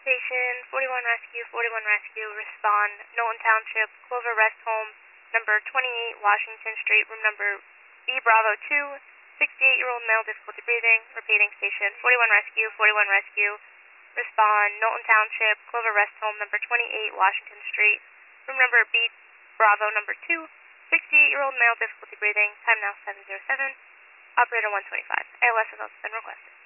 Station, 41 Rescue, 41 Rescue, respond, Knowlton Township, Clover Rest Home, number 28 Washington Street, room number B Bravo 2, 68-year-old male, difficulty breathing, repeating station, 41 Rescue, 41 Rescue, respond, Knowlton Township, Clover Rest Home, number 28 Washington Street, room number B Bravo number 2, 68-year-old male, difficulty breathing, time now 7:07, operator 125, ALS has also been requested.